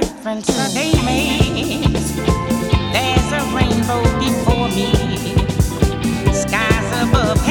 difference a day makes. There's a rainbow before me.